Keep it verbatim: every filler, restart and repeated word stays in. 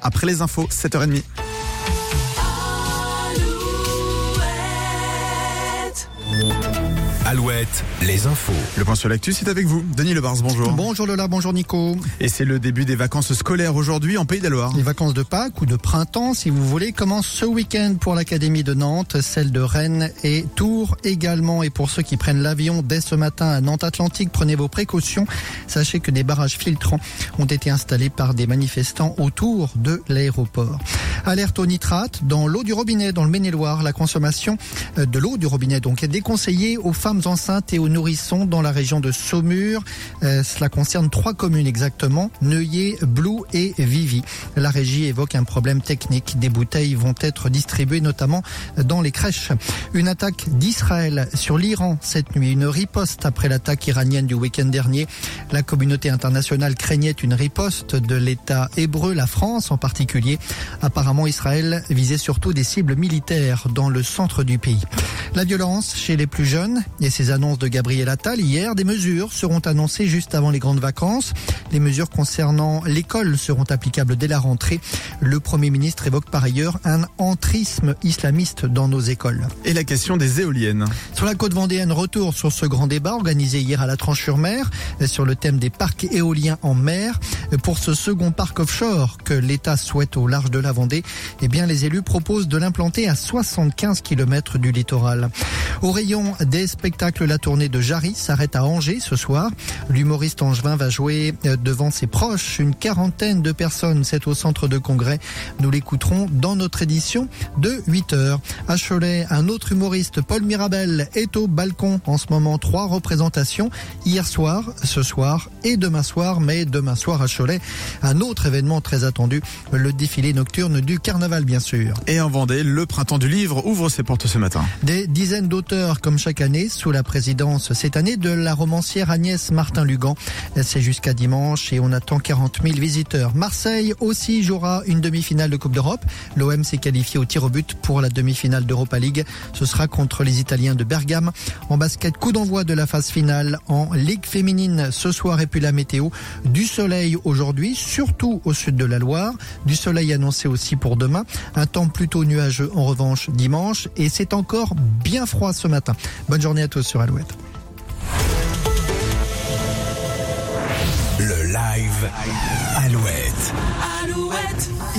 après les infos, sept heures trente. Alouette, les infos. Le point sur l'actu, c'est avec vous. Denis Lebars, bonjour. Bonjour Lola, bonjour Nico. Et c'est le début des vacances scolaires aujourd'hui en Pays de la Loire. Les vacances de Pâques ou de printemps, si vous voulez, commencent ce week-end pour l'Académie de Nantes, celle de Rennes et Tours également. Et pour ceux qui prennent l'avion dès ce matin à Nantes-Atlantique, prenez vos précautions. Sachez que des barrages filtrants ont été installés par des manifestants autour de l'aéroport. Alerte au nitrate dans l'eau du robinet dans le Maine-et-Loire. La consommation de l'eau du robinet donc est déconseillée aux femmes enceintes et aux nourrissons dans la région de Saumur. Euh, cela concerne trois communes exactement, Neuilly, Blou et Vivy. La régie évoque un problème technique. Des bouteilles vont être distribuées notamment dans les crèches. Une attaque d'Israël sur l'Iran cette nuit. Une riposte après l'attaque iranienne du week-end dernier. La communauté internationale craignait une riposte de l'État hébreu, la France en particulier. Apparemment, Israël visait surtout des cibles militaires dans le centre du pays. La violence chez les plus jeunes et ces annonces de Gabriel Attal hier, des mesures seront annoncées juste avant les grandes vacances. Les mesures concernant l'école seront applicables dès la rentrée. Le Premier ministre évoque par ailleurs un entrisme islamiste dans nos écoles. Et la question des éoliennes. Sur la côte vendéenne, retour sur ce grand débat organisé hier à la Tranche-sur-Mer sur le thème des parcs éoliens en mer. Pour ce second parc offshore que l'État souhaite au large de la Vendée, eh bien les élus proposent de l'implanter à soixante-quinze kilomètres du littoral. Au rayon des spectacles, la tournée de Jarry s'arrête à Angers ce soir. L'humoriste angevin va jouer devant ses proches. Une quarantaine de personnes, c'est au centre de congrès. Nous l'écouterons dans notre édition de huit heures. À Cholet, un autre humoriste, Paul Mirabel, est au balcon en ce moment. Trois représentations hier soir, ce soir et demain soir. Mais demain soir à Cholet, un autre événement très attendu, le défilé nocturne du carnaval bien sûr. Et en Vendée, le printemps du livre ouvre ses portes ce matin. Des dizaines d'auteurs comme chaque année sous la présidence cette année de la romancière Agnès Martin-Lugan. C'est jusqu'à dimanche et on attend quarante mille visiteurs. Marseille aussi jouera une demi-finale de Coupe d'Europe. L'O M s'est qualifié au tir au but pour la demi-finale d'Europa League. Ce sera contre les Italiens de Bergame. En basket, coup d'envoi de la phase finale en Ligue féminine ce soir et puis la météo. Du soleil aujourd'hui, surtout au sud de la Loire. Du soleil annoncé aussi pour demain. Un temps plutôt nuageux en revanche dimanche et c'est encore bien froid ce matin. Bonne journée à tous sur Alouette. Le live Alouette. Alouette.